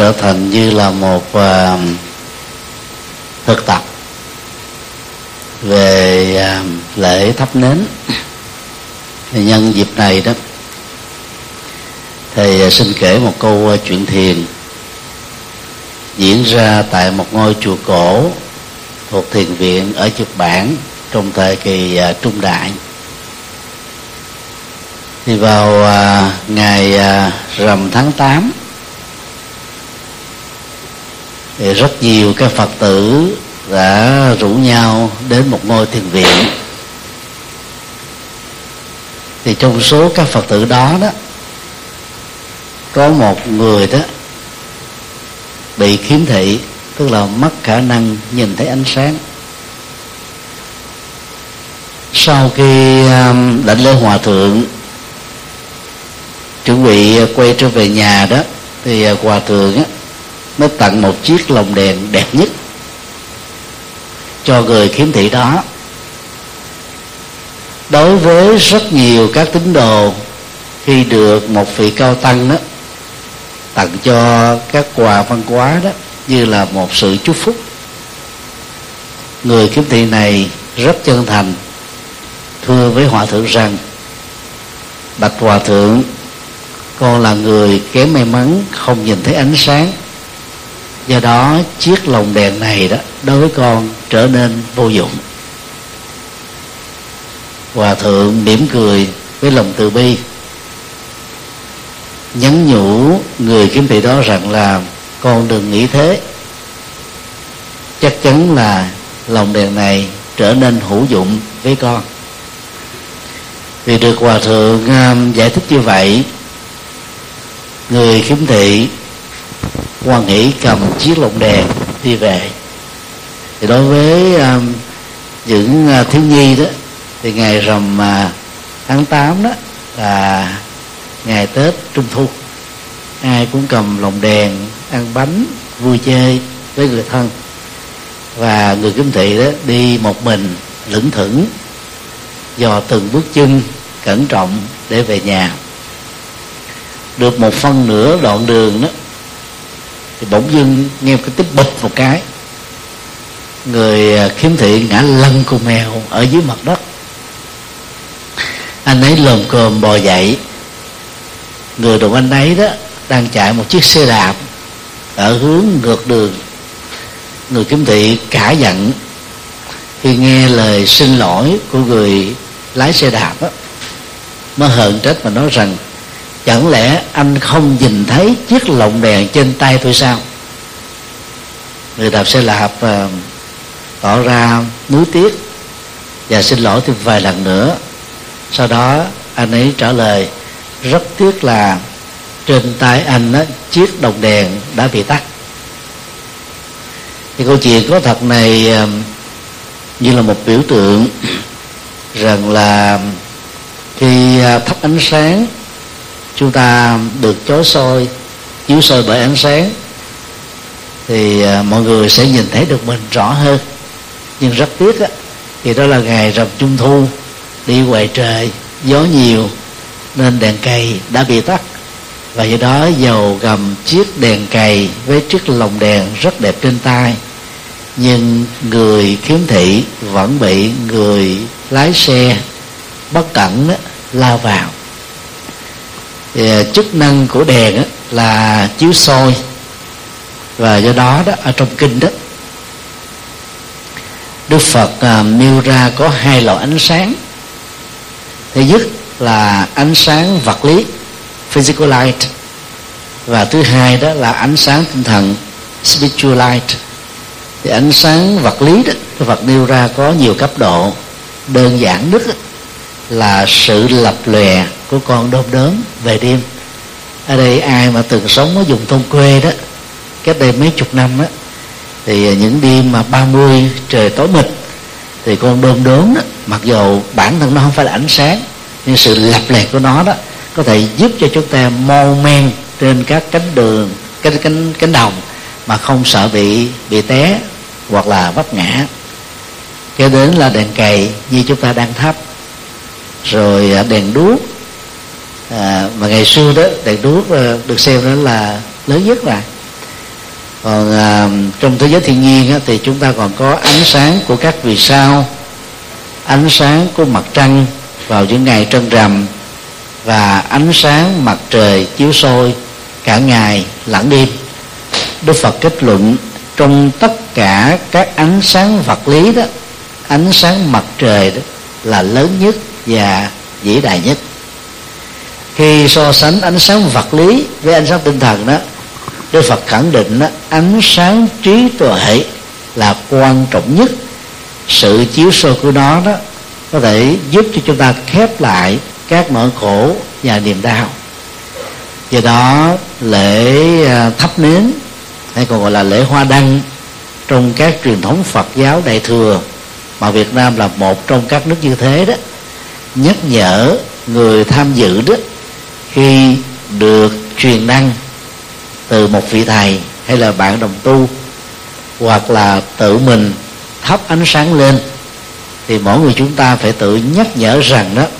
trở thành như là một thực tập về lễ thắp nến. Thì nhân dịp này đó, thầy xin kể một câu chuyện thiền diễn ra tại một ngôi chùa cổ thuộc thiền viện ở Nhật Bản trong thời kỳ Trung Đại. Thì vào ngày rằm tháng 8 thì rất nhiều các Phật tử đã rủ nhau đến một ngôi thiền viện. Thì trong số các Phật tử đó có một người đó bị khiếm thị, tức là mất khả năng nhìn thấy ánh sáng. Sau khi đảnh lễ hòa thượng chuẩn bị quay trở về nhà đó, thì hòa thượng mới tặng một chiếc lồng đèn đẹp nhất cho người khiếm thị đó. Đối với rất nhiều các tín đồ, khi được một vị cao tăng đó tặng cho các quà văn hóa đó như là một sự chúc phúc, người khiếm thị này rất chân thành thưa với hòa thượng rằng: bạch hòa thượng, con là người kém may mắn, không nhìn thấy ánh sáng, do đó chiếc lồng đèn này đó đối với con trở nên vô dụng. Hòa thượng mỉm cười với lòng từ bi, nhắn nhủ người khiếm thị đó rằng là: con đừng nghĩ thế, chắc chắn là lồng đèn này trở nên hữu dụng với con. Vì được hòa thượng giải thích như vậy, người khiếm thị hoan hỷ cầm chiếc lồng đèn đi về. Thì đối với những thiếu nhi đó, thì ngày rằm tháng 8 đó là ngày Tết Trung Thu, ai cũng cầm lồng đèn, ăn bánh, vui chơi với người thân. Và người khiếm thị đó đi một mình lững thững, dò từng bước chân cẩn trọng để về nhà. Được một phân nửa đoạn đường đó, thì bỗng dưng nghe cái tiếng bụp một cái, người khiếm thị ngã lăn cùng mèo ở dưới mặt đất. Anh ấy lồm cồm bò dậy. Người đồng anh ấy đó đang chạy một chiếc xe đạp ở hướng ngược đường. Người khiếm thị cả giận khi nghe lời xin lỗi của người lái xe đạp đó, mới hờn trách mà nói rằng: chẳng lẽ anh không nhìn thấy chiếc lồng đèn trên tay tôi sao? Người đạp xe đạp tỏ ra nuối tiếc và xin lỗi thêm vài lần nữa. Sau đó anh ấy trả lời: rất tiếc là trên tay anh đó, chiếc đồng đèn đã bị tắt. Thì câu chuyện có thật này như là một biểu tượng rằng là khi thắp ánh sáng, chúng ta được chói soi, chiếu soi bởi ánh sáng, thì mọi người sẽ nhìn thấy được mình rõ hơn. Nhưng rất tiếc thì đó là ngày rằm Trung Thu, đi ngoài trời, gió nhiều nên đèn cầy đã bị tắt. Và do đó dầu gầm chiếc đèn cầy với chiếc lồng đèn rất đẹp trên tay, nhưng người khiếm thị vẫn bị người lái xe bất cẩn đó lao vào. Thì chức năng của đèn đó là chiếu soi, và do đó ở trong kinh đó, Đức Phật nêu ra có hai loại ánh sáng. Thứ nhất là ánh sáng vật lý, physical light, và thứ hai đó là ánh sáng tinh thần, spiritual light. Thì ánh sáng vật lý đó, Đức Phật nêu ra có nhiều cấp độ. Đơn giản nhất là sự lập lòe của con đom đóm về đêm. Ở đây ai mà từng sống ở vùng thôn quê đó, cách đây mấy chục năm đó, thì những đêm mà 30 trời tối mịt, thì con đom đóm đó, mặc dù bản thân nó không phải là ánh sáng, nhưng sự lập lòe của nó đó có thể giúp cho chúng ta mon men trên các cánh đường, cánh đồng mà không sợ bị té hoặc là vấp ngã. Kế đến là đèn cầy như chúng ta đang thắp, rồi đèn đuốc. Mà ngày xưa đó đèn đuốc được xem đó là lớn nhất rồi. Còn trong thế giới thiên nhiên thì chúng ta còn có ánh sáng của các vì sao, ánh sáng của mặt trăng vào những ngày trăng rằm, và ánh sáng mặt trời chiếu soi cả ngày lẫn đêm. Đức Phật kết luận trong tất cả các ánh sáng vật lý đó, ánh sáng mặt trời đó là lớn nhất và vĩ đại nhất. Khi so sánh ánh sáng vật lý với ánh sáng tinh thần đó, Đức Phật khẳng định đó, ánh sáng trí tuệ là quan trọng nhất. Sự chiếu soi của nó đó có thể giúp cho chúng ta khép lại các nỗi khổ và niềm đau. Do đó lễ thắp nến, hay còn gọi là lễ hoa đăng, trong các truyền thống Phật giáo Đại thừa, mà Việt Nam là một trong các nước như thế đó, nhắc nhở người tham dự đó, khi được truyền đăng từ một vị thầy hay là bạn đồng tu, hoặc là tự mình thắp ánh sáng lên, thì mỗi người chúng ta phải tự nhắc nhở rằng đó,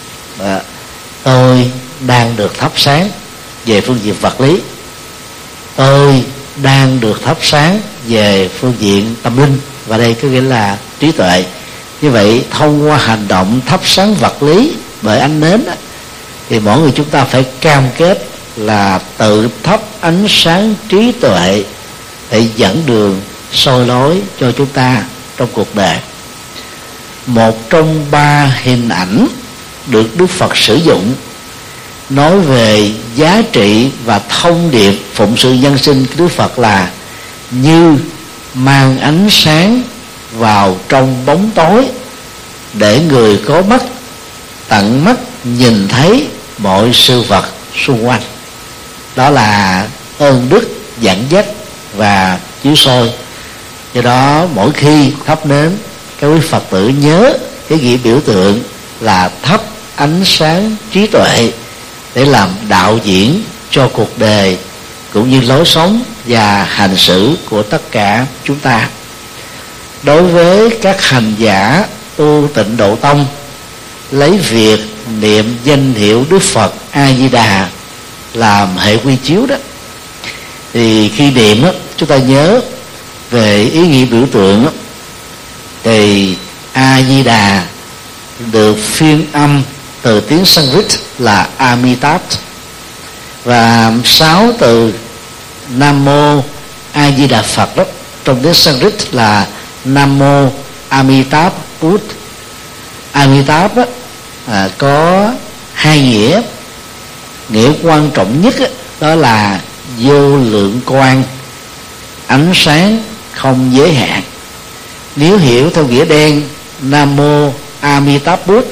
tôi đang được thắp sáng về phương diện vật lý, tôi đang được thắp sáng về phương diện tâm linh, và đây có nghĩa là trí tuệ. Như vậy thông qua hành động thắp sáng vật lý bởi ánh nến đó, thì mỗi người chúng ta phải cam kết là tự thắp ánh sáng trí tuệ để dẫn đường soi lối cho chúng ta trong cuộc đời. Một trong ba hình ảnh được Đức Phật sử dụng nói về giá trị và thông điệp phụng sự nhân sinh của Đức Phật là như mang ánh sáng vào trong bóng tối, để người có mắt tận mắt nhìn thấy mọi sự vật xung quanh. Đó là ơn đức dẫn dắt và chiếu soi. Do đó mỗi khi thắp nến, các quý Phật tử nhớ cái nghĩa biểu tượng là thắp ánh sáng trí tuệ để làm đạo diễn cho cuộc đời cũng như lối sống và hành xử của tất cả chúng ta. Đối với các hành giả tu Tịnh Độ Tông, lấy việc niệm danh hiệu Đức Phật A Di Đà làm hệ quy chiếu đó, thì khi niệm đó, chúng ta nhớ về ý nghĩa biểu tượng đó, thì A Di Đà được phiên âm từ tiếng Sanskrit là Amitabh, và 6 từ Nam Mô A Di Đà Phật đó trong tiếng Sanskrit là Nam Mô Amitabh Bút. Amitabh đó, có hai nghĩa. Nghĩa quan trọng nhất đó là vô lượng quang, ánh sáng không giới hạn. Nếu hiểu theo nghĩa đen Nam Mô Amitabh Bút,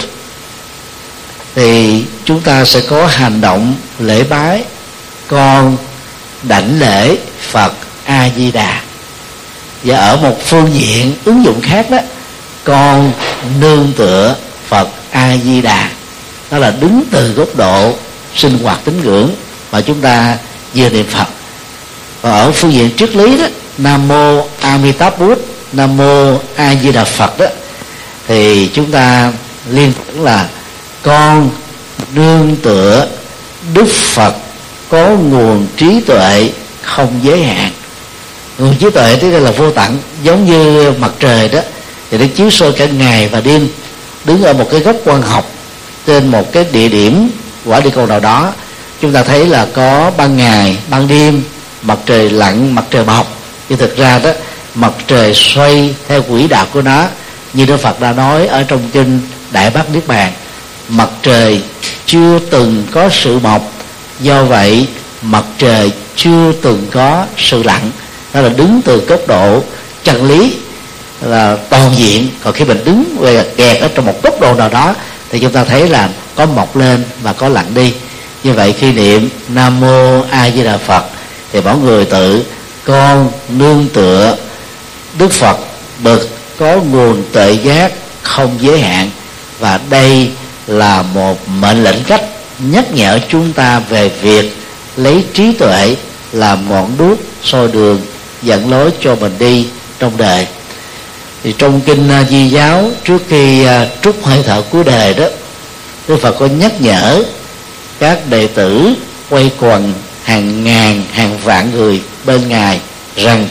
thì chúng ta sẽ có hành động lễ bái con đảnh lễ Phật A Di Đà. Và ở một phương diện ứng dụng khác đó, con nương tựa Phật A Di Đà, đó là đứng từ góc độ sinh hoạt tín ngưỡng mà chúng ta vừa niệm Phật. Và ở phương diện triết lý đó, Nam Mô Amitabh Bút, Nam Mô A Di Đà Phật đó, thì chúng ta liên tưởng là con nương tựa Đức Phật có nguồn trí tuệ không giới hạn. Nguồn trí tuệ tức là vô tận, giống như mặt trời đó, thì nó chiếu soi cả ngày và đêm. Đứng ở một cái góc quang học trên một cái địa điểm quả địa cầu nào đó, chúng ta thấy là có ban ngày, ban đêm, mặt trời lặn, mặt trời mọc. Nhưng thực ra đó, mặt trời xoay theo quỹ đạo của nó, như Đức Phật đã nói ở trong kinh Đại Bát Niết Bàn. Mặt trời chưa từng có sự mọc, do vậy mặt trời chưa từng có sự lặn. Đó là đứng từ góc độ chân lý là toàn diện. Còn khi mình đứng về kẹt ở trong một góc độ nào đó, thì chúng ta thấy là có mọc lên và có lặn đi. Như vậy khi niệm Nam Mô A Di Đà Phật, thì mỗi người tự con nương tựa Đức Phật bậc có nguồn tuệ giác không giới hạn. Và đây là một mệnh lệnh cách nhắc nhở chúng ta về việc lấy trí tuệ làm ngọn đuốc soi đường dẫn lối cho mình đi trong đời. Thì trong kinh Di Giáo, trước khi trút hơi thở cuối đời đó, Đức Phật có nhắc nhở các đệ tử quay quần hàng ngàn hàng vạn người bên Ngài rằng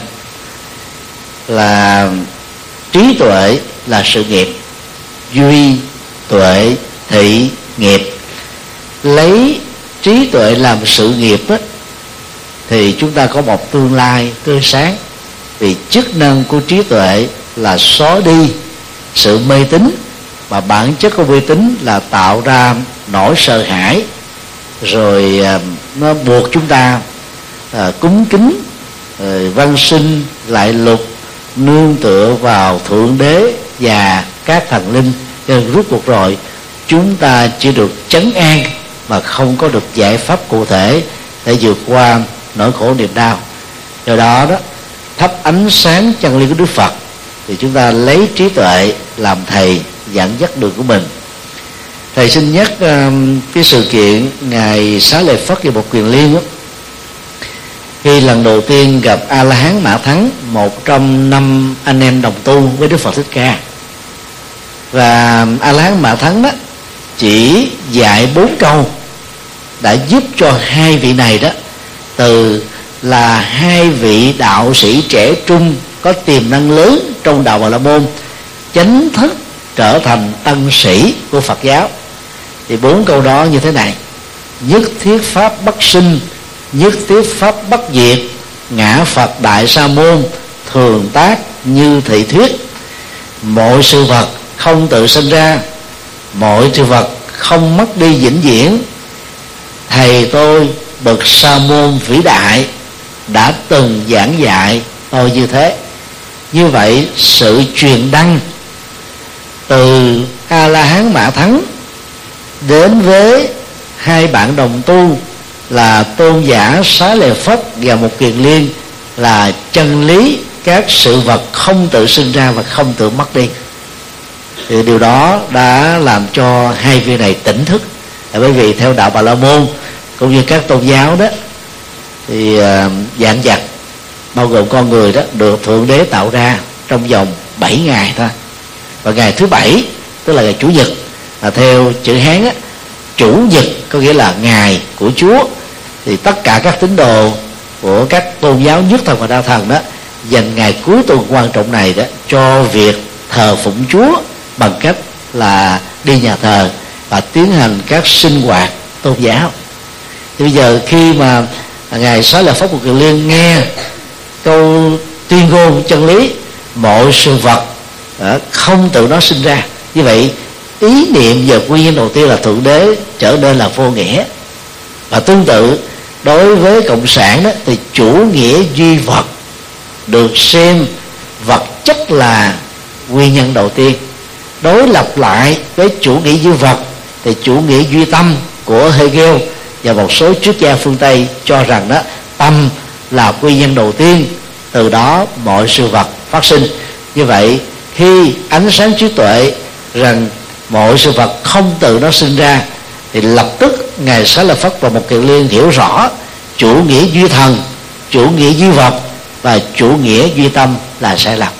là trí tuệ là sự nghiệp, duy tuệ thị nghiệp. Lấy trí tuệ làm sự nghiệp á, thì chúng ta có một tương lai tươi sáng. Vì chức năng của trí tuệ là xóa đi sự mê tín, mà bản chất của mê tín là tạo ra nỗi sợ hãi, rồi nó buộc chúng ta cúng kính, văn sinh lại lục, nương tựa vào thượng đế và các thần linh. Nên rút cuộc rồi chúng ta chỉ được trấn an mà không có được giải pháp cụ thể để vượt qua nỗi khổ niềm đau. Do đó thắp ánh sáng chân lý của Đức Phật thì chúng ta lấy trí tuệ làm thầy dẫn dắt đường của mình. Thầy xin nhắc cái sự kiện ngài Xá Lợi Phất và Một Kiền Liên đó, khi lần đầu tiên gặp A La Hán Mã Thắng, một trong 5 anh em đồng tu với Đức Phật Thích Ca. Và A La Hán Mã Thắng đó chỉ dạy 4 câu đã giúp cho hai vị này đó, từ là hai vị đạo sĩ trẻ trung có tiềm năng lớn trong đạo Bà La Môn, chánh thức trở thành tăng sĩ của Phật giáo. Thì 4 câu đó như thế này: nhất thiết pháp bất sinh, nhất thiết pháp bất diệt, ngã Phật Đại Sa Môn, thường tác như thị thuyết. Mọi sự vật không tự sinh ra, mọi sự vật không mất đi vĩnh viễn. Thầy tôi bậc Sa Môn vĩ đại đã từng giảng dạy tôi như thế. Như vậy sự truyền đăng từ A La Hán Mã Thắng đến với hai bạn đồng tu là tôn giả Xá Lợi Phất và Một Kiền Liên là chân lý các sự vật không tự sinh ra và không tự mất đi. Thì điều đó đã làm cho hai vị này tỉnh thức. Bởi vì theo đạo Bà La Môn cũng như các tôn giáo đó, thì vạn vật bao gồm con người đó được Thượng Đế tạo ra trong vòng 7 ngày thôi. Và ngày thứ 7 tức là ngày Chủ nhật, là theo chữ Hán á, Chủ nhật có nghĩa là ngày của Chúa. Thì tất cả các tín đồ của các tôn giáo nhất thần và đa thần đó dành ngày cuối tuần quan trọng này đó cho việc thờ phụng Chúa bằng cách là đi nhà thờ và tiến hành các sinh hoạt tôn giáo. Thì bây giờ khi mà ngài Xá Lợi Phất Một Kiền Liên nghe câu tuyên ngôn chân lý mọi sự vật không tự nó sinh ra, như vậy ý niệm về nguyên nhân đầu tiên là Thượng Đế trở nên là vô nghĩa. Và tương tự đối với cộng sản đó, thì chủ nghĩa duy vật được xem vật chất là nguyên nhân đầu tiên. Đối lập lại với chủ nghĩa duy vật thì chủ nghĩa duy tâm của Hegel và một số triết gia phương Tây cho rằng đó tâm là nguyên nhân đầu tiên, từ đó mọi sự vật phát sinh. Như vậy khi ánh sáng trí tuệ rằng mọi sự vật không tự nó sinh ra, thì lập tức ngài Xá Lợi Phất và Một Kiền Liên hiểu rõ chủ nghĩa duy thần, chủ nghĩa duy vật và chủ nghĩa duy tâm là sai lầm.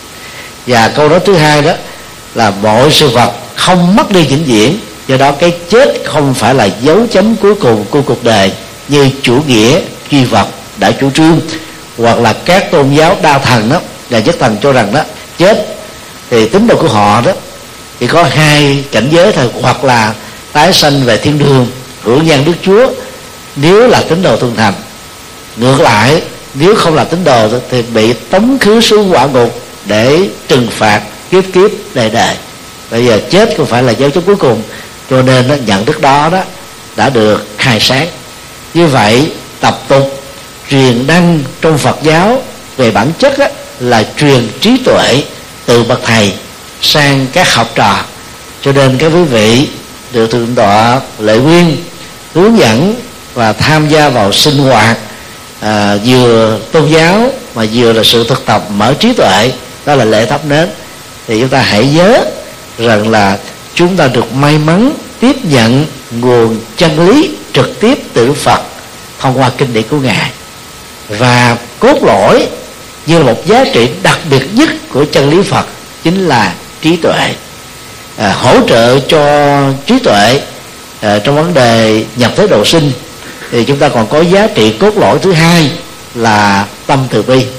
Và câu nói thứ hai đó là mọi sự vật không mất đi vĩnh viễn, do đó cái chết không phải là dấu chấm cuối cùng của cuộc đời như chủ nghĩa duy vật đã chủ trương, hoặc là các tôn giáo đa thần đó và nhất thần cho rằng đó chết thì tín đồ của họ đó thì có hai cảnh giới thôi: hoặc là tái sanh về thiên đường hưởng nhân Đức Chúa nếu là tín đồ thuần thành, ngược lại nếu không là tín đồ thì bị tống khứ xuống quả ngục để trừng phạt kiếp kiếp đời đời. Bây giờ chết không phải là dấu chấm cuối cùng, cho nên nó nhận thức đó đã được khai sáng. Như vậy tập tục truyền đăng trong Phật giáo về bản chất là truyền trí tuệ từ bậc thầy sang các học trò. Cho nên các quý vị được Thượng tọa Lệ Nguyên hướng dẫn và tham gia vào sinh hoạt vừa tôn giáo mà vừa là sự thực tập mở trí tuệ, đó là lễ thắp nến. Thì chúng ta hãy nhớ rằng là chúng ta được may mắn tiếp nhận nguồn chân lý trực tiếp từ Đức Phật thông qua kinh điển của Ngài, và cốt lõi như là một giá trị đặc biệt nhất của chân lý Phật chính là trí tuệ. Hỗ trợ cho trí tuệ trong vấn đề nhập thế độ sinh thì chúng ta còn có giá trị cốt lõi thứ hai là tâm từ bi.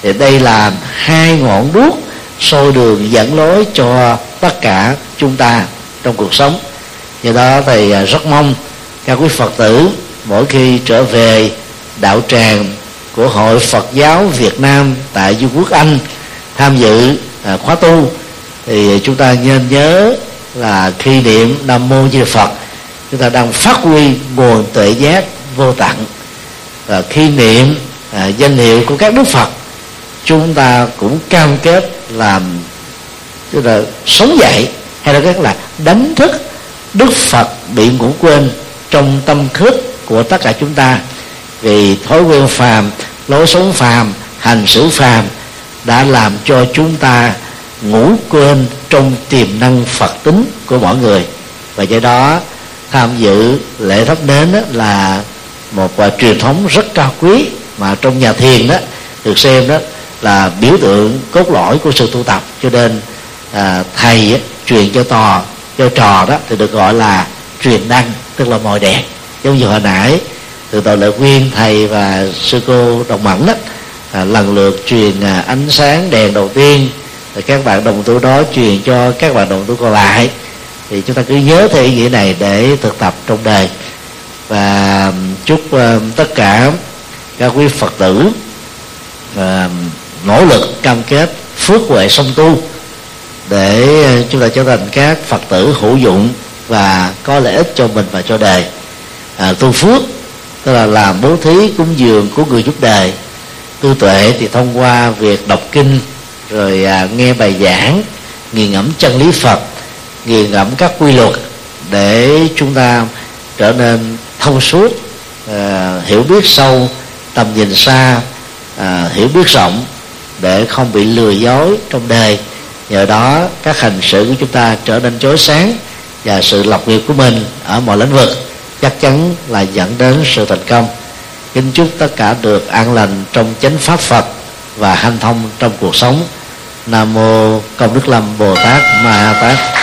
Thì đây là hai ngọn đuốc soi đường dẫn lối cho tất cả chúng ta trong cuộc sống. Do đó thầy rất mong các quý Phật tử mỗi khi trở về đạo tràng của Hội Phật giáo Việt Nam tại Vương quốc Anh tham dự khóa tu, thì chúng ta nên nhớ là khi niệm Nam Mô Di Đà Phật, chúng ta đang phát huy nguồn tuệ giác vô tận. Và khi niệm danh hiệu của các Đức Phật, chúng ta cũng cam kết làm tức là sống dậy, hay là rất là đánh thức Đức Phật bị ngủ quên trong tâm thức của tất cả chúng ta. Vì thói quen phàm, lối sống phàm, hành xử phàm đã làm cho chúng ta ngủ quên trong tiềm năng Phật tính của mỗi người. Và do đó tham dự lễ thắp nến là một truyền thống rất cao quý, mà trong nhà thiền đó được xem đó là biểu tượng cốt lõi của sự tu tập. Cho nên thầy truyền cho trò đó thì được gọi là truyền đăng, tức là mồi đèn. Giống như hồi nãy từ tội lợi Nguyên, thầy và sư cô Đồng Mẫn đó lần lượt truyền ánh sáng đèn đầu tiên, rồi các bạn đồng tu đó truyền cho các bạn đồng tu còn lại. Thì chúng ta cứ nhớ theo ý nghĩa này để thực tập trong đời. Và chúc tất cả các quý Phật tử nỗ lực cam kết phước huệ song tu để chúng ta trở thành các Phật tử hữu dụng và có lợi ích cho mình và cho đời. Tu phước tức là làm bố thí cúng dường của người giúp đời. Tu tuệ thì thông qua việc đọc kinh, rồi nghe bài giảng, nghiền ngẫm chân lý Phật, nghiền ngẫm các quy luật để chúng ta trở nên thông suốt, hiểu biết sâu, tầm nhìn xa, hiểu biết rộng để không bị lừa dối trong đời. Nhờ đó các hành xử của chúng ta trở nên chói sáng, và sự lập nghiệp của mình ở mọi lĩnh vực chắc chắn là dẫn đến sự thành công. Kính chúc tất cả được an lành trong chánh pháp Phật và hanh thông trong cuộc sống. Nam mô Công Đức Lâm Bồ Tát Ma Ha Tát.